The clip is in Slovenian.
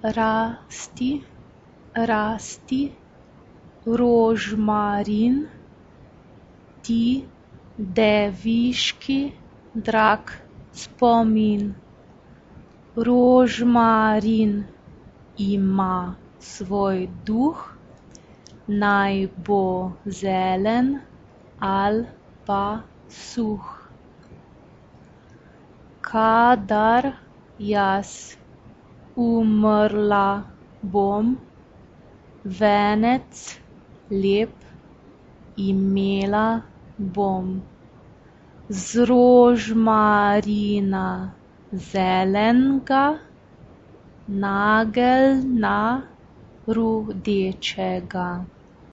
rasti, rasti, rožmarin, ti deviški drag spomin. Rožmarin ima svoj duh, naj bo zelen ali pa suh. Kadar jaz umrla bom, venec lep imela bom. Z rožmarina zelenega, nageljna rdečega.